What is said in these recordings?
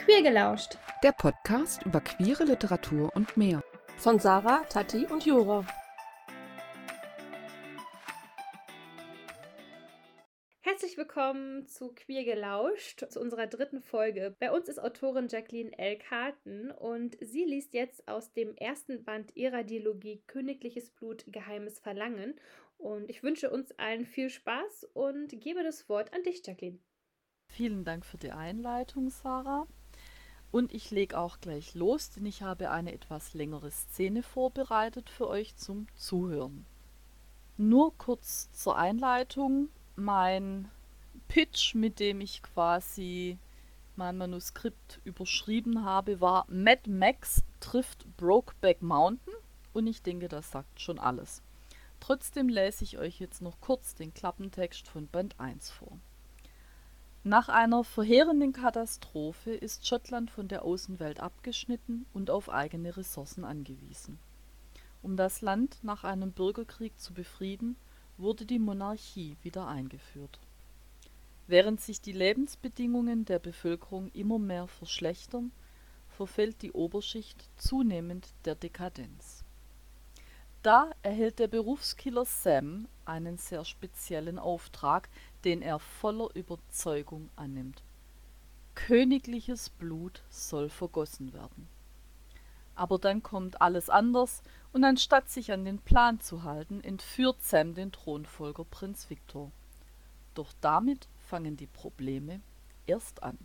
Queer gelauscht. Der Podcast über queere Literatur und mehr. Von Sarah, Tati und Jura. Herzlich willkommen zu Queer gelauscht, zu unserer dritten Folge. Bei uns ist Autorin Jacqueline L. Carlton und sie liest jetzt aus dem ersten Band ihrer Dialogie Königliches Blut, geheimes Verlangen. Und ich wünsche uns allen viel Spaß und gebe das Wort an dich, Jacqueline. Vielen Dank für die Einleitung, Sarah. Und ich lege auch gleich los, denn ich habe eine etwas längere Szene vorbereitet für euch zum Zuhören. Nur kurz zur Einleitung. Mein Pitch, mit dem ich quasi mein Manuskript überschrieben habe, war Mad Max trifft Brokeback Mountain. Und ich denke, das sagt schon alles. Trotzdem lese ich euch jetzt noch kurz den Klappentext von Band 1 vor. Nach einer verheerenden Katastrophe ist Schottland von der Außenwelt abgeschnitten und auf eigene Ressourcen angewiesen. Um das Land nach einem Bürgerkrieg zu befrieden, wurde die Monarchie wieder eingeführt. Während sich die Lebensbedingungen der Bevölkerung immer mehr verschlechtern, verfällt die Oberschicht zunehmend der Dekadenz. Da erhält der Berufskiller Sam einen sehr speziellen Auftrag, den er voller Überzeugung annimmt. Königliches Blut soll vergossen werden. Aber dann kommt alles anders und anstatt sich an den Plan zu halten, entführt Sam den Thronfolger Prinz Victor. Doch damit fangen die Probleme erst an.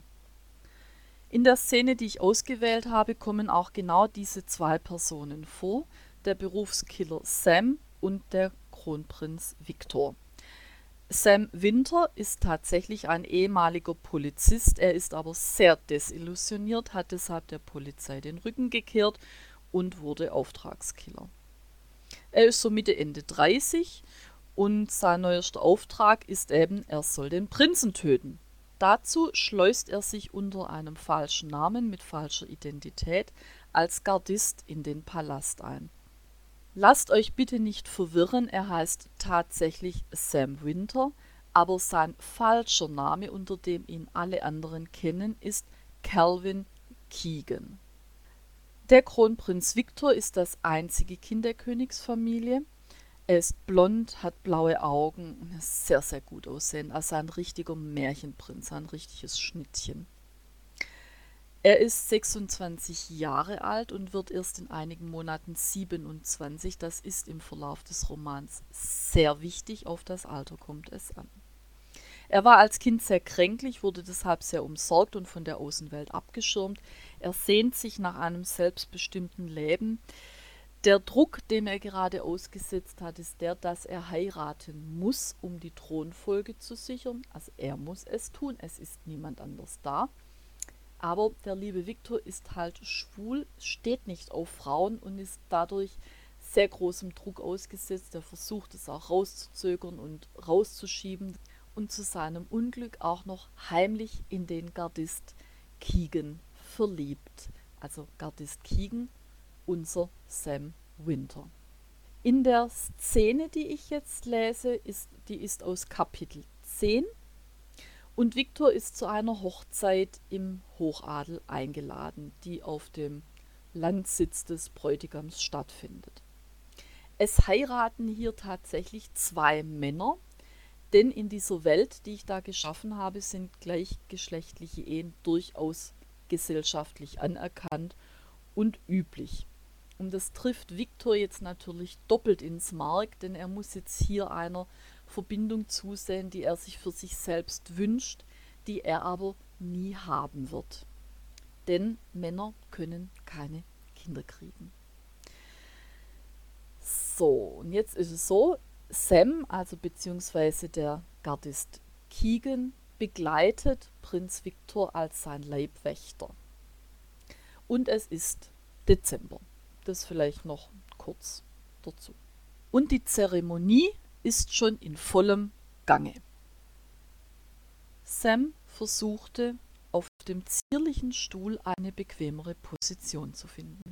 In der Szene, die ich ausgewählt habe, kommen auch genau diese zwei Personen vor, der Berufskiller Sam und der Kronprinz Victor. Sam Winter ist tatsächlich ein ehemaliger Polizist, er ist aber sehr desillusioniert, hat deshalb der Polizei den Rücken gekehrt und wurde Auftragskiller. Er ist so Mitte, Ende 30 und sein neuester Auftrag ist eben, er soll den Prinzen töten. Dazu schleust er sich unter einem falschen Namen mit falscher Identität als Gardist in den Palast ein. Lasst euch bitte nicht verwirren, er heißt tatsächlich Sam Winter, aber sein falscher Name, unter dem ihn alle anderen kennen, ist Calvin Keegan. Der Kronprinz Victor ist das einzige Kind der Königsfamilie. Er ist blond, hat blaue Augen und ist sehr, sehr gut aussehen, also ein richtiger Märchenprinz, ein richtiges Schnittchen. Er ist 26 Jahre alt und wird erst in einigen Monaten 27. Das ist im Verlauf des Romans sehr wichtig, auf das Alter kommt es an. Er war als Kind sehr kränklich, wurde deshalb sehr umsorgt und von der Außenwelt abgeschirmt. Er sehnt sich nach einem selbstbestimmten Leben. Der Druck, dem er gerade ausgesetzt hat, ist der, dass er heiraten muss, um die Thronfolge zu sichern. Also er muss es tun, es ist niemand anders da. Aber der liebe Victor ist halt schwul, steht nicht auf Frauen und ist dadurch sehr großem Druck ausgesetzt. Er versucht es auch rauszuzögern und rauszuschieben und zu seinem Unglück auch noch heimlich in den Gardist Keegan verliebt. Also Gardist Keegan, unser Sam Winter. In der Szene, die ich jetzt lese, die ist aus Kapitel 10. Und Victor ist zu einer Hochzeit im Hochadel eingeladen, die auf dem Landsitz des Bräutigams stattfindet. Es heiraten hier tatsächlich zwei Männer, denn in dieser Welt, die ich da geschaffen habe, sind gleichgeschlechtliche Ehen durchaus gesellschaftlich anerkannt und üblich. Und das trifft Victor jetzt natürlich doppelt ins Mark, denn er muss jetzt hier einer Verbindung zusehen, die er sich für sich selbst wünscht, die er aber nie haben wird. Denn Männer können keine Kinder kriegen. So, und jetzt ist es so, Sam, also beziehungsweise der Gardist Keegan, begleitet Prinz Victor als sein Leibwächter. Und es ist Dezember. Das vielleicht noch kurz dazu. Und die Zeremonie ist schon in vollem Gange. Sam versuchte, auf dem zierlichen Stuhl eine bequemere Position zu finden.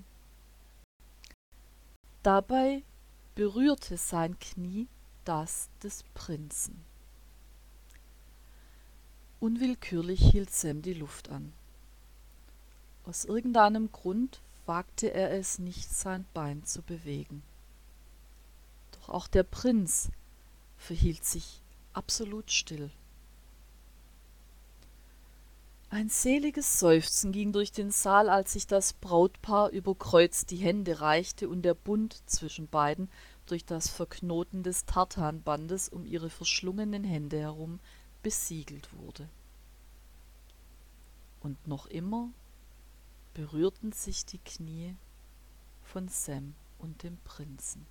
Dabei berührte sein Knie das des Prinzen. Unwillkürlich hielt Sam die Luft an. Aus irgendeinem Grund wagte er es nicht, sein Bein zu bewegen. Doch auch der Prinz verhielt sich absolut still. Ein seliges Seufzen ging durch den Saal, als sich das Brautpaar überkreuzt die Hände reichte und der Bund zwischen beiden durch das Verknoten des Tartanbandes um ihre verschlungenen Hände herum besiegelt wurde. Und noch immer berührten sich die Knie von Sam und dem Prinzen.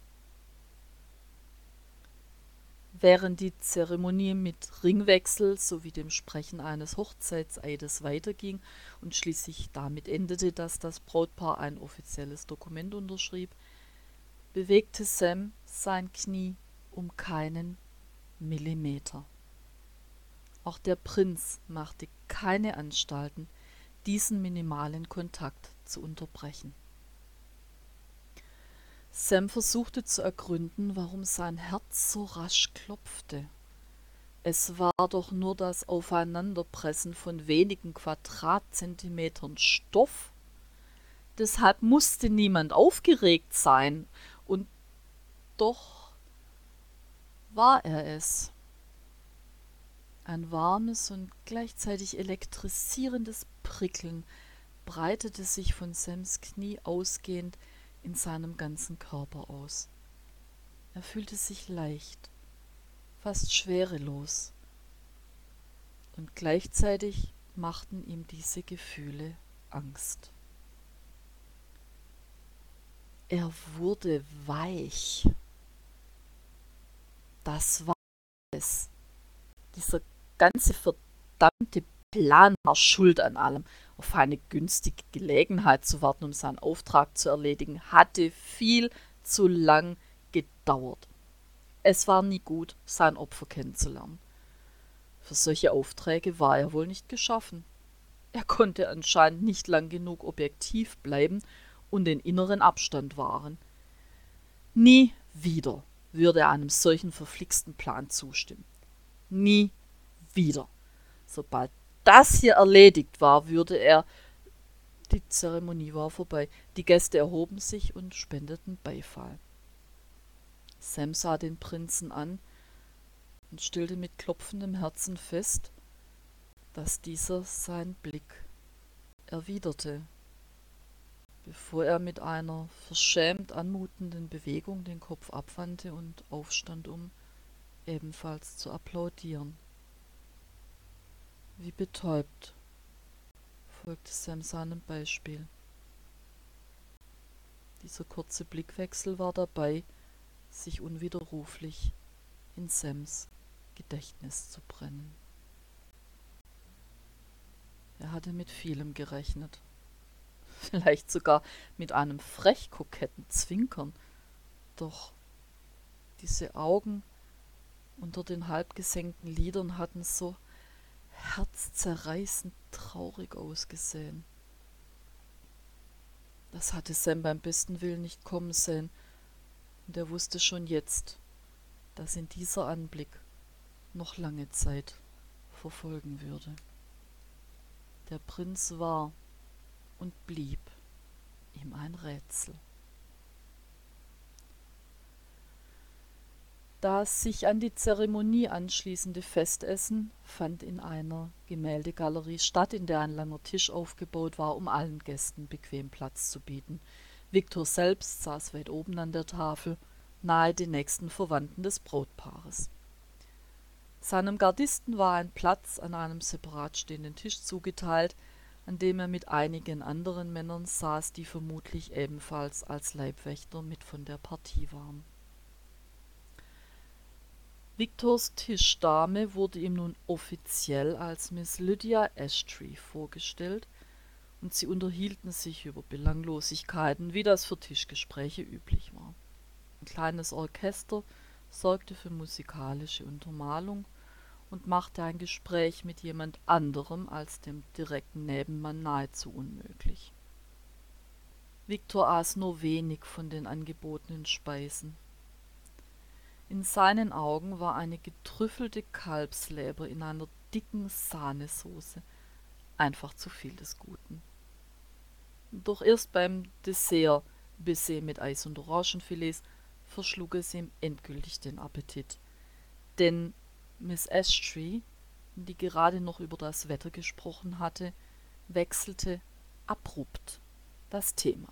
Während die Zeremonie mit Ringwechsel sowie dem Sprechen eines Hochzeitseides weiterging und schließlich damit endete, dass das Brautpaar ein offizielles Dokument unterschrieb, bewegte Sam sein Knie um keinen Millimeter. Auch der Prinz machte keine Anstalten, diesen minimalen Kontakt zu unterbrechen. Sam versuchte zu ergründen, warum sein Herz so rasch klopfte. Es war doch nur das Aufeinanderpressen von wenigen Quadratzentimetern Stoff. Deshalb musste niemand aufgeregt sein. Und doch war er es. Ein warmes und gleichzeitig elektrisierendes Prickeln breitete sich von Sams Knie ausgehend in seinem ganzen Körper aus. Er fühlte sich leicht, fast schwerelos. Und gleichzeitig machten ihm diese Gefühle Angst. Er wurde weich. Das war es. Dieser ganze verdammte Plan war schuld an allem. Auf eine günstige Gelegenheit zu warten, um seinen Auftrag zu erledigen, hatte viel zu lang gedauert. Es war nie gut, sein Opfer kennenzulernen. Für solche Aufträge war er wohl nicht geschaffen. Er konnte anscheinend nicht lang genug objektiv bleiben und den inneren Abstand wahren. Nie wieder würde er einem solchen verflixten Plan zustimmen. Nie wieder. Sobald das hier erledigt war, würde er... Die Zeremonie war vorbei. Die Gäste erhoben sich und spendeten Beifall. Sam sah den Prinzen an und stellte mit klopfendem Herzen fest, dass dieser seinen Blick erwiderte, bevor er mit einer verschämt anmutenden Bewegung den Kopf abwandte und aufstand, um ebenfalls zu applaudieren. Wie betäubt folgte Sam seinem Beispiel. Dieser kurze Blickwechsel war dabei, sich unwiderruflich in Sams Gedächtnis zu brennen. Er hatte mit vielem gerechnet. Vielleicht sogar mit einem frech koketten Zwinkern. Doch diese Augen unter den halb gesenkten Lidern hatten so herzzerreißend traurig ausgesehen. Das hatte Sam beim besten Willen nicht kommen sehen, und er wusste schon jetzt, dass ihn dieser Anblick noch lange Zeit verfolgen würde. Der Prinz war und blieb ihm ein Rätsel. Das sich an die Zeremonie anschließende Festessen fand in einer Gemäldegalerie statt, in der ein langer Tisch aufgebaut war, um allen Gästen bequem Platz zu bieten. Viktor selbst saß weit oben an der Tafel, nahe den nächsten Verwandten des Brautpaares. Seinem Gardisten war ein Platz an einem separat stehenden Tisch zugeteilt, an dem er mit einigen anderen Männern saß, die vermutlich ebenfalls als Leibwächter mit von der Partie waren. Viktors Tischdame wurde ihm nun offiziell als Miss Lydia Ashtree vorgestellt, und sie unterhielten sich über Belanglosigkeiten, wie das für Tischgespräche üblich war. Ein kleines Orchester sorgte für musikalische Untermalung und machte ein Gespräch mit jemand anderem als dem direkten Nebenmann nahezu unmöglich. Viktor aß nur wenig von den angebotenen Speisen. In seinen Augen war eine getrüffelte Kalbsleber in einer dicken Sahnesoße einfach zu viel des Guten. Doch erst beim Dessert, Baiser mit Eis und Orangenfilets, verschlug es ihm endgültig den Appetit. Denn Miss Ashtree, die gerade noch über das Wetter gesprochen hatte, wechselte abrupt das Thema.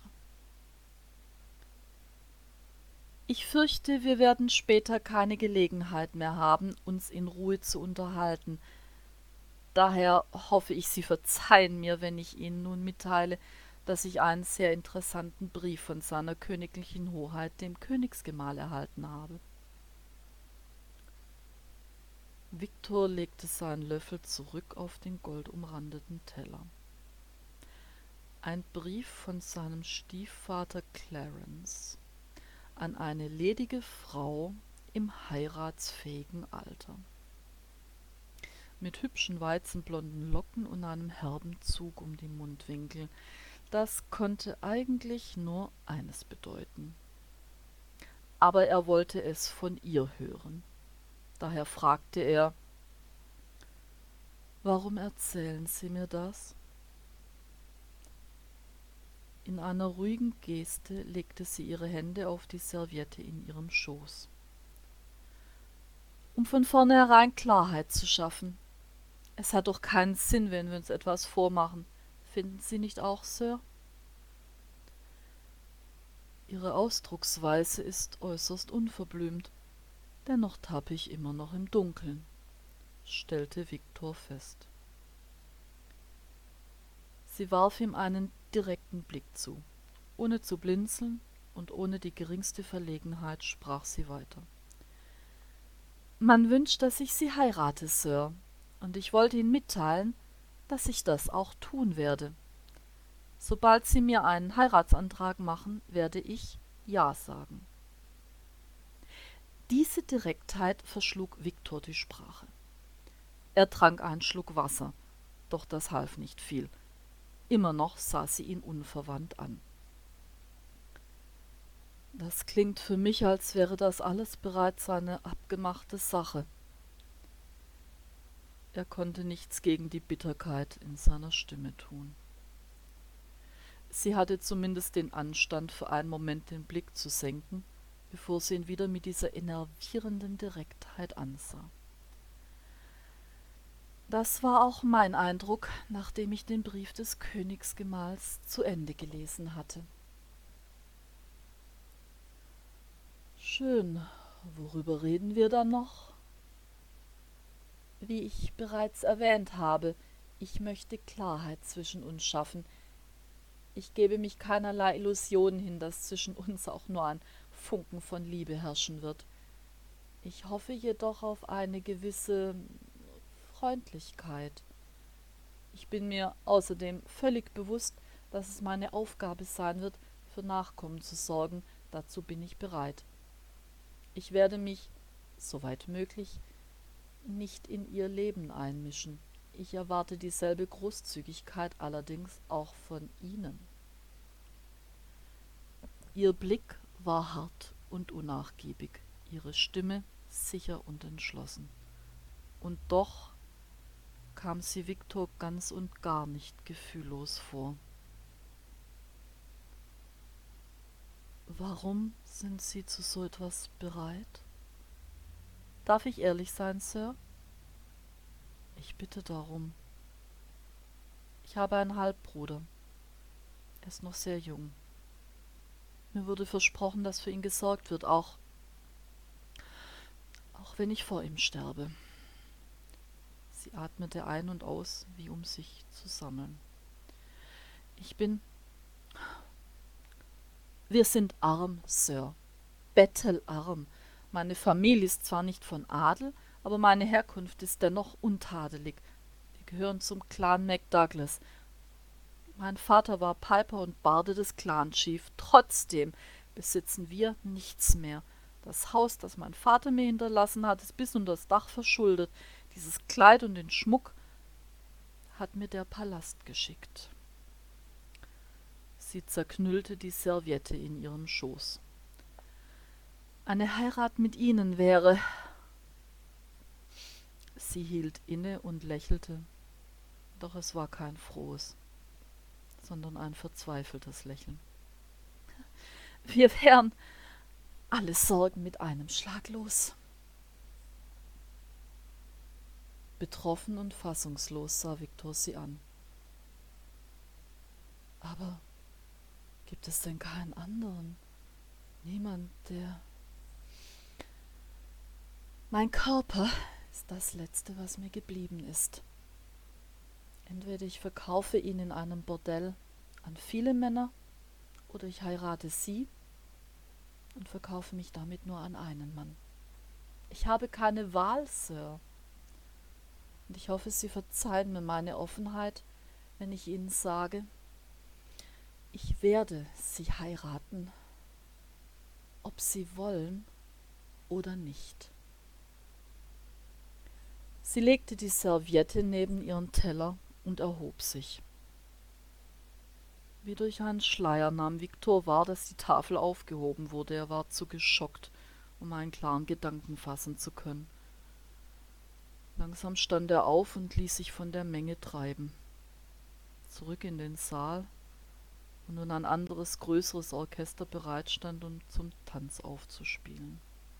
Ich fürchte, wir werden später keine Gelegenheit mehr haben, uns in Ruhe zu unterhalten. Daher hoffe ich, Sie verzeihen mir, wenn ich Ihnen nun mitteile, dass ich einen sehr interessanten Brief von seiner königlichen Hoheit, dem Königsgemahl, erhalten habe. Viktor legte seinen Löffel zurück auf den goldumrandeten Teller. Ein Brief von seinem Stiefvater Clarence an eine ledige Frau im heiratsfähigen Alter. Mit hübschen weizenblonden Locken und einem herben Zug um die Mundwinkel. Das konnte eigentlich nur eines bedeuten. Aber er wollte es von ihr hören. Daher fragte er: »Warum erzählen Sie mir das?« In einer ruhigen Geste legte sie ihre Hände auf die Serviette in ihrem Schoß. »Um von vornherein Klarheit zu schaffen. Es hat doch keinen Sinn, wenn wir uns etwas vormachen. Finden Sie nicht auch, Sir?« »Ihre Ausdrucksweise ist äußerst unverblümt. Dennoch tappe ich immer noch im Dunkeln«, stellte Viktor fest. Sie warf ihm einen direkten Blick zu. Ohne zu blinzeln und ohne die geringste Verlegenheit sprach sie weiter. »Man wünscht, dass ich Sie heirate, Sir, und ich wollte Ihnen mitteilen, dass ich das auch tun werde. Sobald Sie mir einen Heiratsantrag machen, werde ich Ja sagen.« Diese Direktheit verschlug Viktor die Sprache. Er trank einen Schluck Wasser, doch das half nicht viel. Immer noch sah sie ihn unverwandt an. »Das klingt für mich, als wäre das alles bereits eine abgemachte Sache.« Er konnte nichts gegen die Bitterkeit in seiner Stimme tun. Sie hatte zumindest den Anstand, für einen Moment den Blick zu senken, bevor sie ihn wieder mit dieser enervierenden Direktheit ansah. »Das war auch mein Eindruck, nachdem ich den Brief des Königsgemahls zu Ende gelesen hatte.« »Schön. Worüber reden wir dann noch?« »Wie ich bereits erwähnt habe, ich möchte Klarheit zwischen uns schaffen. Ich gebe mich keinerlei Illusionen hin, dass zwischen uns auch nur ein Funken von Liebe herrschen wird. Ich hoffe jedoch auf eine gewisse Freundlichkeit. Ich bin mir außerdem völlig bewusst, dass es meine Aufgabe sein wird, für Nachkommen zu sorgen. Dazu bin ich bereit. Ich werde mich, soweit möglich, nicht in ihr Leben einmischen. Ich erwarte dieselbe Großzügigkeit allerdings auch von Ihnen.« Ihr Blick war hart und unnachgiebig, ihre Stimme sicher und entschlossen. Und doch kam sie Viktor ganz und gar nicht gefühllos vor. »Warum sind Sie zu so etwas bereit? Darf ich ehrlich sein, Sir?« »Ich bitte darum. Ich habe einen Halbbruder. Er ist noch sehr jung. Mir wurde versprochen, dass für ihn gesorgt wird, auch wenn ich vor ihm sterbe.« Sie atmete ein und aus, wie um sich zu sammeln. Wir sind arm, Sir, bettelarm. Meine Familie ist zwar nicht von Adel, aber meine Herkunft ist dennoch untadelig. Wir gehören zum Clan MacDouglas. Mein Vater war Piper und Barde des Clan-Chief. Trotzdem besitzen wir nichts mehr. Das Haus, das mein Vater mir hinterlassen hat, ist bis unter das Dach verschuldet. Dieses Kleid und den Schmuck hat mir der Palast geschickt.« Sie zerknüllte die Serviette in ihrem Schoß. »Eine Heirat mit Ihnen wäre...« Sie hielt inne und lächelte, doch es war kein frohes. sondern ein verzweifeltes Lächeln. Wir wären alle Sorgen mit einem Schlag los. Betroffen und fassungslos sah Viktor sie an. Aber gibt es denn keinen anderen? Niemand, der... Mein Körper ist das Letzte, was mir geblieben ist. Entweder ich verkaufe ihn in einem Bordell an viele Männer, oder ich heirate sie und verkaufe mich damit nur an einen Mann. Ich habe keine Wahl, Sir. Und ich hoffe, Sie verzeihen mir meine Offenheit, wenn ich Ihnen sage, ich werde Sie heiraten, ob Sie wollen oder nicht. Sie legte die Serviette neben ihren Teller und erhob sich. Wie durch einen Schleier nahm Viktor wahr, dass die Tafel aufgehoben wurde. Er war zu geschockt, um einen klaren Gedanken fassen zu können. Langsam stand er auf und ließ sich von der Menge treiben. Zurück in den Saal, wo nun ein anderes, größeres Orchester bereitstand, um zum Tanz aufzuspielen.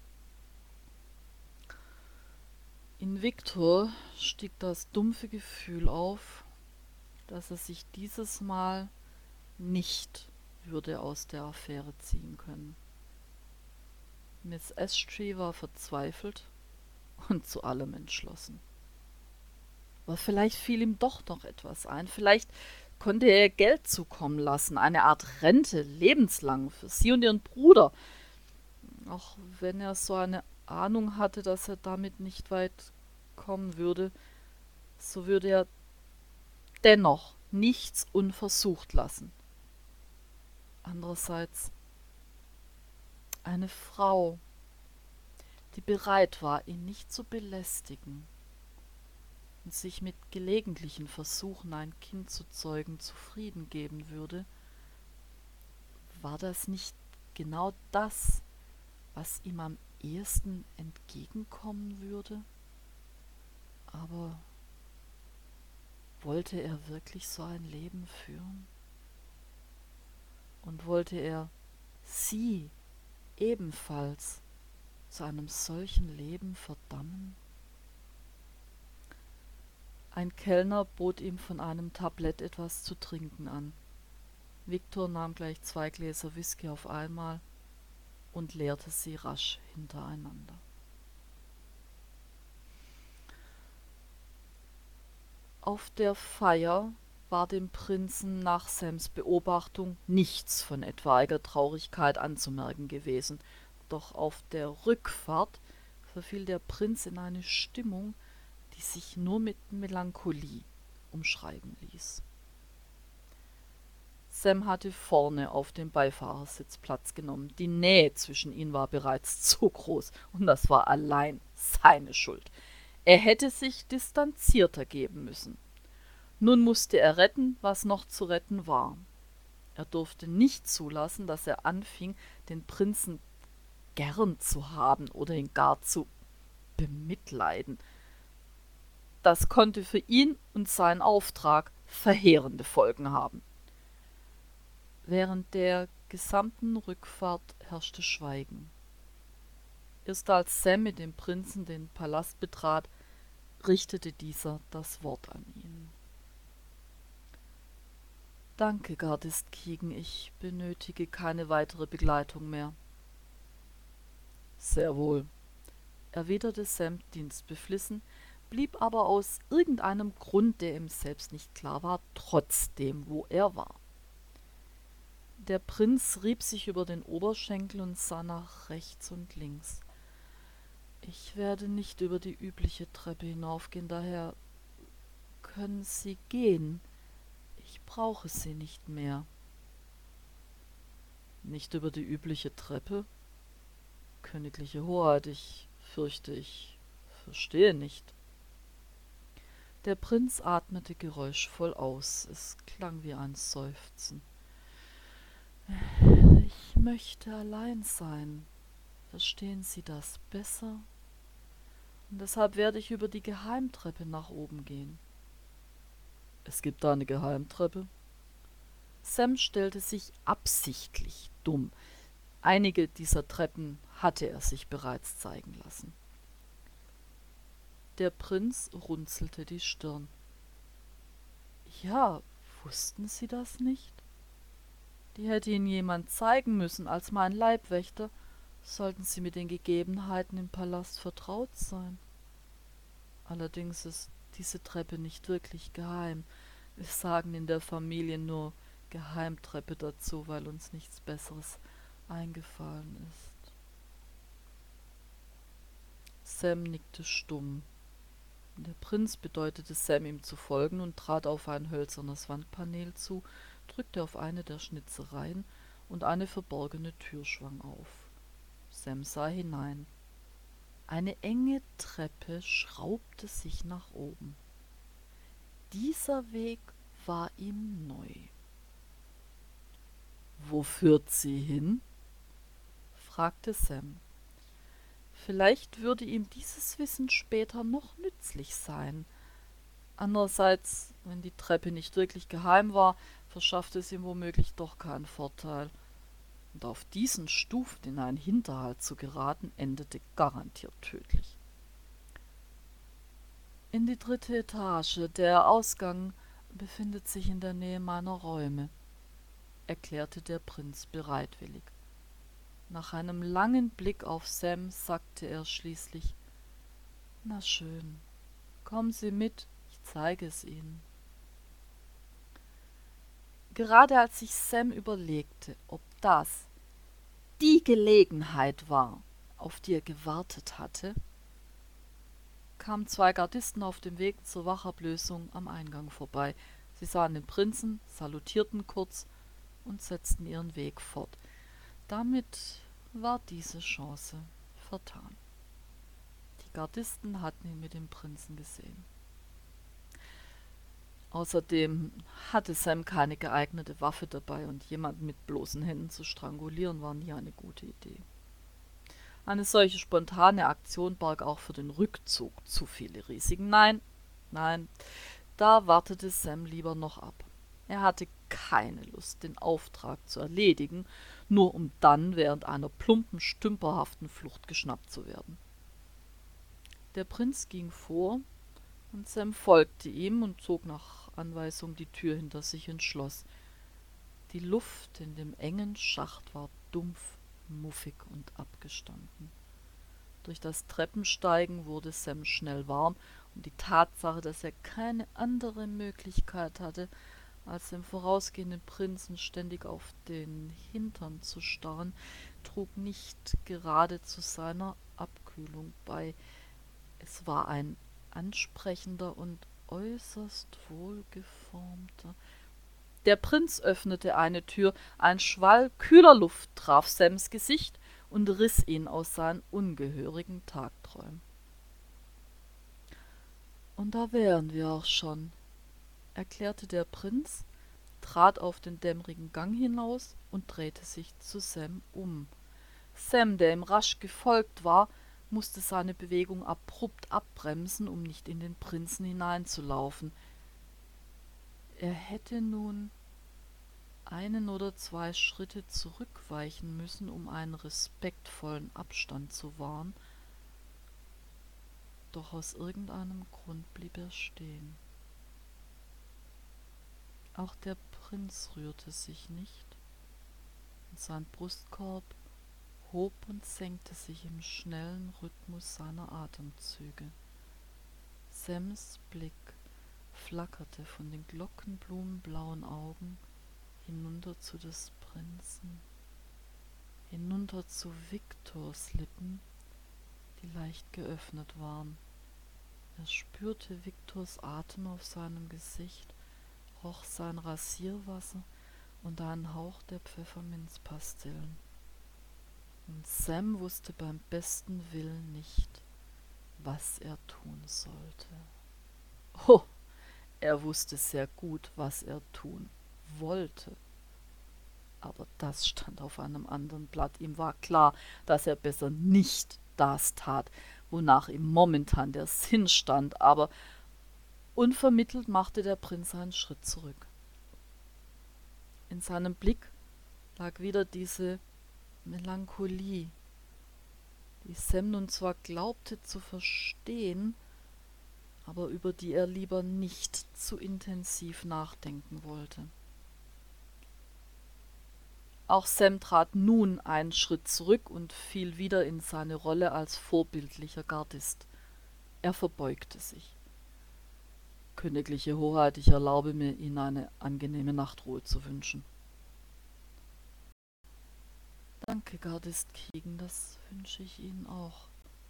In Viktor stieg das dumpfe Gefühl auf, dass er sich dieses Mal nicht würde aus der Affäre ziehen können. Miss Ashtree war verzweifelt und zu allem entschlossen. Aber vielleicht fiel ihm doch noch etwas ein. Vielleicht konnte er Geld zukommen lassen, eine Art Rente, lebenslang, für sie und ihren Bruder. Auch wenn er so eine Ahnung hatte, dass er damit nicht weit kommen würde, so würde er dennoch nichts unversucht lassen. Andererseits eine Frau, die bereit war, ihn nicht zu belästigen und sich mit gelegentlichen Versuchen, ein Kind zu zeugen, zufrieden geben würde, war das nicht genau das, was ihm am ehesten entgegenkommen würde? Aber wollte er wirklich so ein Leben führen? Und wollte er sie ebenfalls zu einem solchen Leben verdammen? Ein Kellner bot ihm von einem Tablett etwas zu trinken an. Viktor nahm gleich 2 Gläser Whisky auf einmal und leerte sie rasch hintereinander. Auf der Feier war dem Prinzen nach Sams Beobachtung nichts von etwaiger Traurigkeit anzumerken gewesen, doch auf der Rückfahrt verfiel der Prinz in eine Stimmung, die sich nur mit Melancholie umschreiben ließ. Sam hatte vorne auf dem Beifahrersitz Platz genommen. Die Nähe zwischen ihnen war bereits zu groß, und das war allein seine Schuld. Er hätte sich distanzierter geben müssen. Nun musste er retten, was noch zu retten war. Er durfte nicht zulassen, dass er anfing, den Prinzen gern zu haben oder ihn gar zu bemitleiden. Das konnte für ihn und seinen Auftrag verheerende Folgen haben. Während der gesamten Rückfahrt herrschte Schweigen. Erst als Sam mit dem Prinzen den Palast betrat, richtete dieser das Wort an ihn. »Danke, Gardist Keegan, ich benötige keine weitere Begleitung mehr.« »Sehr wohl«, erwiderte Sam dienstbeflissen, blieb aber aus irgendeinem Grund, der ihm selbst nicht klar war, trotzdem, wo er war. Der Prinz rieb sich über den Oberschenkel und sah nach rechts und links. »Ich werde nicht über die übliche Treppe hinaufgehen, daher können Sie gehen. Ich brauche Sie nicht mehr.« »Nicht über die übliche Treppe? Königliche Hoheit, ich fürchte, ich verstehe nicht.« Der Prinz atmete geräuschvoll aus. Es klang wie ein Seufzen. »Ich möchte allein sein. Verstehen Sie das besser? Und deshalb werde ich über die Geheimtreppe nach oben gehen.« »Es gibt da eine Geheimtreppe?« Sam stellte sich absichtlich dumm. Einige dieser Treppen hatte er sich bereits zeigen lassen. Der Prinz runzelte die Stirn. Ja, wussten Sie das nicht? Die hätte Ihnen jemand zeigen müssen als mein Leibwächter, sollten Sie mit den Gegebenheiten im Palast vertraut sein. Allerdings ist diese Treppe nicht wirklich geheim. Wir sagen in der Familie nur Geheimtreppe dazu, weil uns nichts Besseres eingefallen ist. Sam nickte stumm. Der Prinz bedeutete Sam, ihm zu folgen, und trat auf ein hölzernes Wandpanel zu, drückte auf eine der Schnitzereien und eine verborgene Tür schwang auf. Sam sah hinein. Eine enge Treppe schraubte sich nach oben. Dieser Weg war ihm neu. »Wo führt sie hin?« fragte Sam. Vielleicht würde ihm dieses Wissen später noch nützlich sein. Andererseits, wenn die Treppe nicht wirklich geheim war, verschaffte es ihm womöglich doch keinen Vorteil. Und auf diesen Stufen in einen Hinterhalt zu geraten, endete garantiert tödlich. »In die 3. Etage. Der Ausgang befindet sich in der Nähe meiner Räume«, erklärte der Prinz bereitwillig. Nach einem langen Blick auf Sam sagte er schließlich: »Na schön, kommen Sie mit, ich zeige es Ihnen.« Gerade als sich Sam überlegte, ob das die Gelegenheit war, auf die er gewartet hatte, kamen 2 Gardisten auf dem Weg zur Wachablösung am Eingang vorbei. Sie sahen den Prinzen, salutierten kurz und setzten ihren Weg fort. Damit war diese Chance vertan. Die Gardisten hatten ihn mit dem Prinzen gesehen. Außerdem hatte Sam keine geeignete Waffe dabei und jemanden mit bloßen Händen zu strangulieren war nie eine gute Idee. Eine solche spontane Aktion barg auch für den Rückzug zu viele Risiken. Nein, da wartete Sam lieber noch ab. Er hatte keine Lust, den Auftrag zu erledigen, nur um dann während einer plumpen, stümperhaften Flucht geschnappt zu werden. Der Prinz ging vor, und Sam folgte ihm und zog nach Anweisung die Tür hinter sich ins Schloss. Die Luft in dem engen Schacht war dumpf, muffig und abgestanden. Durch das Treppensteigen wurde Sam schnell warm, und die Tatsache, dass er keine andere Möglichkeit hatte, als dem vorausgehenden Prinzen ständig auf den Hintern zu starren, trug nicht gerade zu seiner Abkühlung bei. Es war ein ansprechender und äußerst wohlgeformter. Der Prinz öffnete eine Tür, ein Schwall kühler Luft traf Sams Gesicht und riss ihn aus seinen ungehörigen Tagträumen. »Und da wären wir auch schon«, erklärte der Prinz, trat auf den dämmerigen Gang hinaus und drehte sich zu Sam um. Sam, der ihm rasch gefolgt war, musste seine Bewegung abrupt abbremsen, um nicht in den Prinzen hineinzulaufen. Er hätte nun 1 oder 2 Schritte zurückweichen müssen, um einen respektvollen Abstand zu wahren, doch aus irgendeinem Grund blieb er stehen. Auch der Prinz rührte sich nicht, und sein Brustkorb hob und senkte sich im schnellen Rhythmus seiner Atemzüge. Sams Blick flackerte von den glockenblumenblauen Augen hinunter zu des Prinzen, hinunter zu Viktors Lippen, die leicht geöffnet waren. Er spürte Viktors Atem auf seinem Gesicht, roch sein Rasierwasser und einen Hauch der Pfefferminzpastillen. Und Sam wusste beim besten Willen nicht, was er tun sollte. Oh, er wusste sehr gut, was er tun wollte. Aber das stand auf einem anderen Blatt. Ihm war klar, dass er besser nicht das tat, wonach ihm momentan der Sinn stand, aber unvermittelt machte der Prinz einen Schritt zurück. In seinem Blick lag wieder diese Melancholie, die Sam nun zwar glaubte zu verstehen, aber über die er lieber nicht zu intensiv nachdenken wollte. Auch Sam trat nun einen Schritt zurück und fiel wieder in seine Rolle als vorbildlicher Gardist. Er verbeugte sich. »Königliche Hoheit, ich erlaube mir, Ihnen eine angenehme Nachtruhe zu wünschen.« »Danke, Gardist Keegan, das wünsche ich Ihnen auch.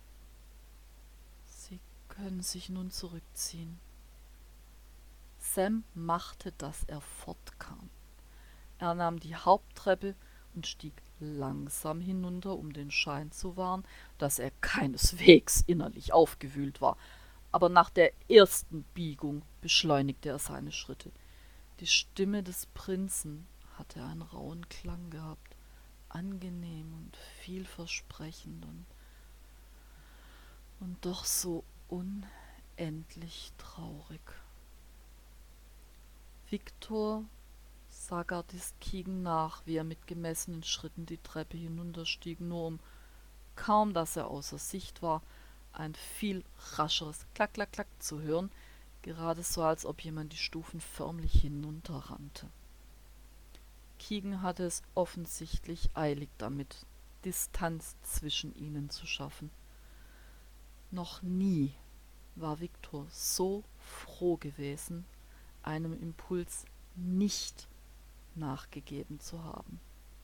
Sie können sich nun zurückziehen.« Sam machte, dass er fortkam. Er nahm die Haupttreppe und stieg langsam hinunter, um den Schein zu wahren, dass er keineswegs innerlich aufgewühlt war. Aber nach der ersten Biegung beschleunigte er seine Schritte. Die Stimme des Prinzen hatte einen rauen Klang gehabt, angenehm und vielversprechend und doch so unendlich traurig. Viktor sah Gardist Keegan nach, wie er mit gemessenen Schritten die Treppe hinunterstieg, nur um, kaum dass er außer Sicht war, ein viel rascheres Klack, Klack, Klack zu hören, gerade so, als ob jemand die Stufen förmlich hinunterrannte. Keegan hatte es offensichtlich eilig damit, Distanz zwischen ihnen zu schaffen. Noch nie war Viktor so froh gewesen, einem Impuls nicht nachgegeben zu haben.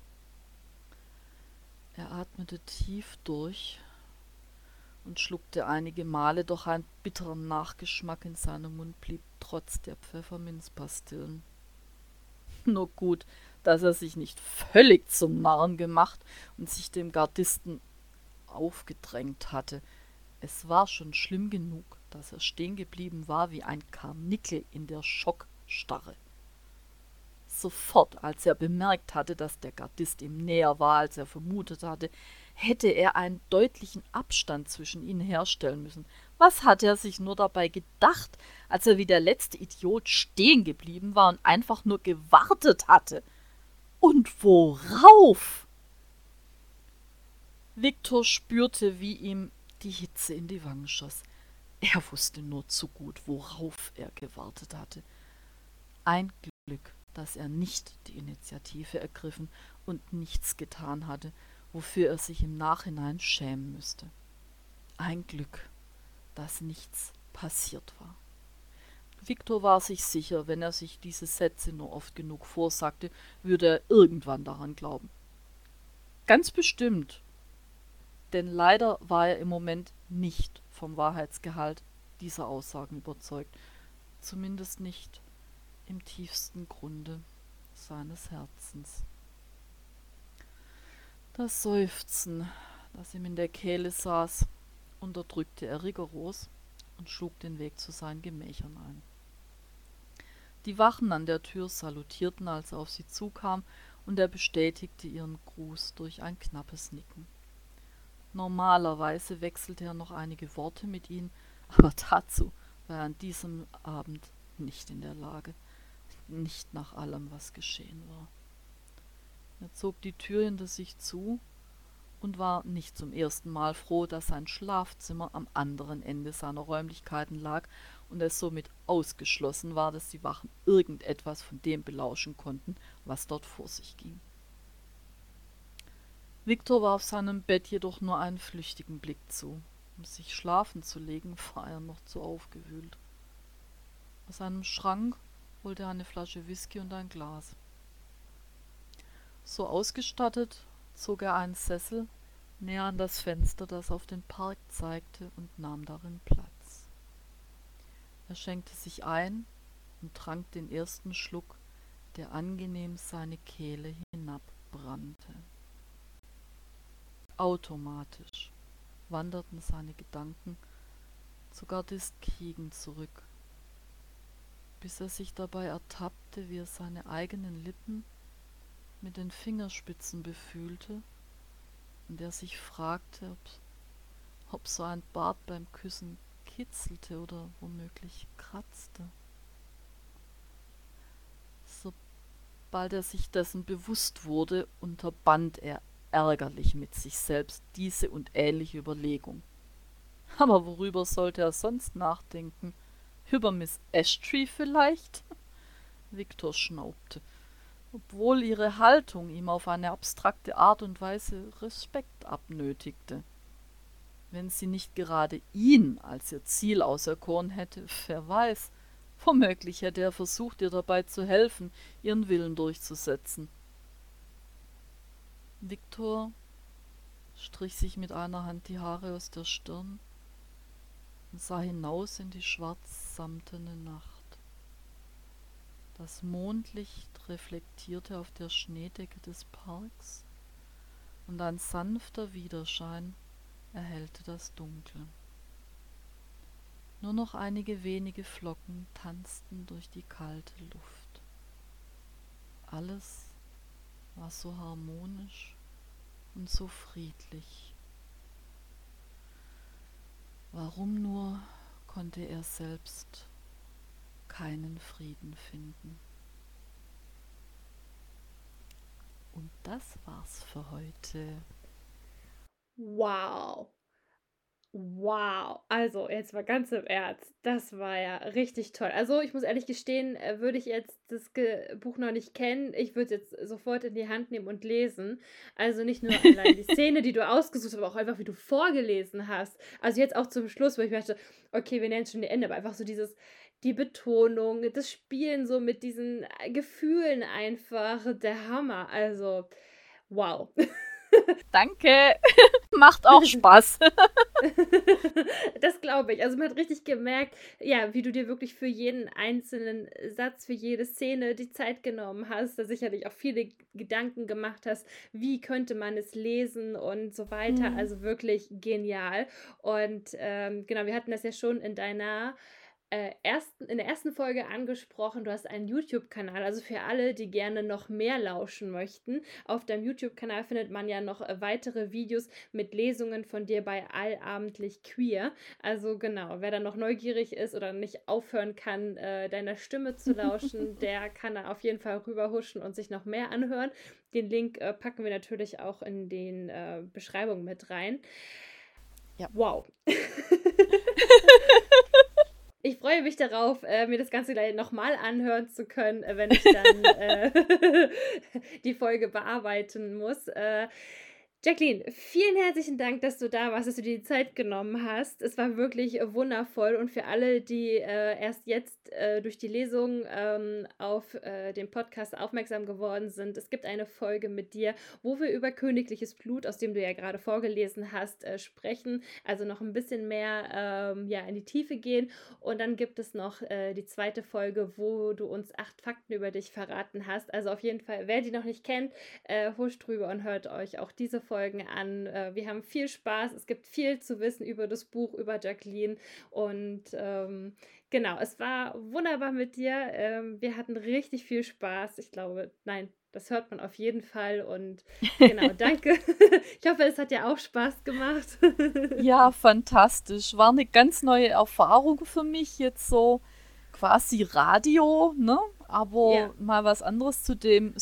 Er atmete tief durch und schluckte einige Male, doch ein bitterer Nachgeschmack in seinem Mund blieb trotz der Pfefferminzpastillen. Nur gut, dass er sich nicht völlig zum Narren gemacht und sich dem Gardisten aufgedrängt hatte. Es war schon schlimm genug, dass er stehen geblieben war wie ein Karnickel in der Schockstarre. Sofort, als er bemerkt hatte, dass der Gardist ihm näher war, als er vermutet hatte, hätte er einen deutlichen Abstand zwischen ihnen herstellen müssen. Was hatte er sich nur dabei gedacht, als er wie der letzte Idiot stehen geblieben war und einfach nur gewartet hatte? Und worauf? Viktor spürte, wie ihm die Hitze in die Wangen schoss. Er wusste nur zu gut, worauf er gewartet hatte. Ein Glück, dass er nicht die Initiative ergriffen und nichts getan hatte, wofür er sich im Nachhinein schämen müsste. Ein Glück, dass nichts passiert war. Viktor war sich sicher, wenn er sich diese Sätze nur oft genug vorsagte, würde er irgendwann daran glauben. Ganz bestimmt, denn leider war er im Moment nicht vom Wahrheitsgehalt dieser Aussagen überzeugt, zumindest nicht im tiefsten Grunde seines Herzens. Das Seufzen, das ihm in der Kehle saß, unterdrückte er rigoros und schlug den Weg zu seinen Gemächern ein. Die Wachen an der Tür salutierten, als er auf sie zukam, und er bestätigte ihren Gruß durch ein knappes Nicken. Normalerweise wechselte er noch einige Worte mit ihnen, aber dazu war er an diesem Abend nicht in der Lage, nicht nach allem, was geschehen war. Er zog die Tür hinter sich zu und war nicht zum ersten Mal froh, dass sein Schlafzimmer am anderen Ende seiner Räumlichkeiten lag und es somit ausgeschlossen war, dass die Wachen irgendetwas von dem belauschen konnten, was dort vor sich ging. Viktor warf seinem Bett jedoch nur einen flüchtigen Blick zu. Um sich schlafen zu legen, war er noch zu aufgewühlt. Aus einem Schrank holte er eine Flasche Whisky und ein Glas. So ausgestattet zog er einen Sessel näher an das Fenster, das auf den Park zeigte, und nahm darin Platz. Er schenkte sich ein und trank den ersten Schluck, der angenehm seine Kehle hinabbrannte. Automatisch wanderten seine Gedanken zu Gardist Keegan zurück, bis er sich dabei ertappte, wie er seine eigenen Lippen mit den Fingerspitzen befühlte und er sich fragte, ob so ein Bart beim Küssen kitzelte oder womöglich kratzte. Bald er sich dessen bewusst wurde, unterband er ärgerlich mit sich selbst diese und ähnliche Überlegung. Aber worüber sollte er sonst nachdenken? Über Miss Ashtree vielleicht? Viktor schnaubte, obwohl ihre Haltung ihm auf eine abstrakte Art und Weise Respekt abnötigte. Wenn sie nicht gerade ihn als ihr Ziel auserkoren hätte, wer weiß, womöglich hätte er versucht, ihr dabei zu helfen, ihren Willen durchzusetzen. Viktor strich sich mit einer Hand die Haare aus der Stirn und sah hinaus in die schwarzsamtene Nacht. Das Mondlicht reflektierte auf der Schneedecke des Parks und ein sanfter Widerschein erhellte das Dunkel. Nur noch einige wenige Flocken tanzten durch die kalte Luft. Alles war so harmonisch und so friedlich. Warum nur konnte er selbst keinen Frieden finden? Und das war's für heute. Wow. Wow, also jetzt mal ganz im Ernst, das war ja richtig toll. Also ich muss ehrlich gestehen, würde ich jetzt das Buch noch nicht kennen, ich würde es jetzt sofort in die Hand nehmen und lesen. Also nicht nur allein die Szene, die du ausgesucht hast, aber auch einfach, wie du vorgelesen hast. Also jetzt auch zum Schluss, wo ich dachte, okay, wir nennen es schon die Ende, aber einfach so die Betonung, das Spielen so mit diesen Gefühlen einfach, der Hammer. Also, wow. Danke, macht auch Spaß. Das glaube ich. Also man hat richtig gemerkt, ja, wie du dir wirklich für jeden einzelnen Satz, für jede Szene die Zeit genommen hast, da sicherlich auch viele Gedanken gemacht hast, wie könnte man es lesen und so weiter. Also wirklich genial. Und genau, wir hatten das ja schon in deiner in der ersten Folge angesprochen, du hast einen YouTube-Kanal, also für alle, die gerne noch mehr lauschen möchten. Auf deinem YouTube-Kanal findet man ja noch weitere Videos mit Lesungen von dir bei Allabendlich Queer. Also genau, wer da noch neugierig ist oder nicht aufhören kann, deiner Stimme zu lauschen, der kann da auf jeden Fall rüberhuschen und sich noch mehr anhören. Den Link packen wir natürlich auch in den Beschreibungen mit rein. Ja. Wow. Ich freue mich darauf, mir das Ganze gleich nochmal anhören zu können, wenn ich dann die Folge bearbeiten muss. Jacqueline, vielen herzlichen Dank, dass du da warst, dass du dir die Zeit genommen hast. Es war wirklich wundervoll und für alle, die erst jetzt durch die Lesung auf den Podcast aufmerksam geworden sind, es gibt eine Folge mit dir, wo wir über königliches Blut, aus dem du ja gerade vorgelesen hast, sprechen, also noch ein bisschen mehr in die Tiefe gehen und dann gibt es noch die zweite Folge, wo du uns 8 Fakten über dich verraten hast. Also auf jeden Fall, wer die noch nicht kennt, huscht drüber und hört euch auch diese Folgen an. Wir haben viel Spaß. Es gibt viel zu wissen über das Buch, über Jacqueline. Und genau, es war wunderbar mit dir. Wir hatten richtig viel Spaß. Ich glaube, das hört man auf jeden Fall. Und genau, danke. Ich hoffe, es hat dir auch Spaß gemacht. Ja, fantastisch. War eine ganz neue Erfahrung für mich, jetzt so quasi Radio, ne? Aber mal was anderes zu dem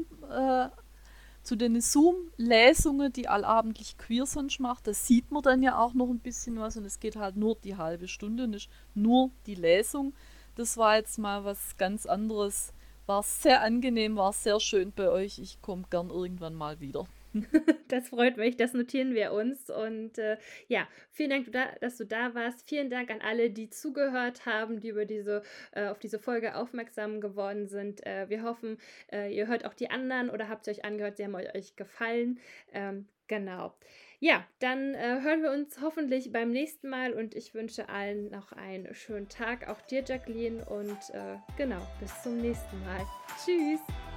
zu den Zoom-Lesungen, die allabendlich queer sonst macht. Da sieht man dann ja auch noch ein bisschen was und es geht halt nur die halbe Stunde, nicht nur die Lesung. Das war jetzt mal was ganz anderes. War sehr angenehm, war sehr schön bei euch. Ich komme gern irgendwann mal wieder. Das freut mich, das notieren wir uns und vielen Dank, dass du da warst. Vielen Dank an alle, die zugehört haben, die über auf diese Folge aufmerksam geworden sind. Wir hoffen, ihr hört auch die anderen oder habt ihr euch angehört, sie haben euch gefallen. Genau. Ja, dann hören wir uns hoffentlich beim nächsten Mal und ich wünsche allen noch einen schönen Tag, auch dir, Jacqueline, und genau, bis zum nächsten Mal. Tschüss!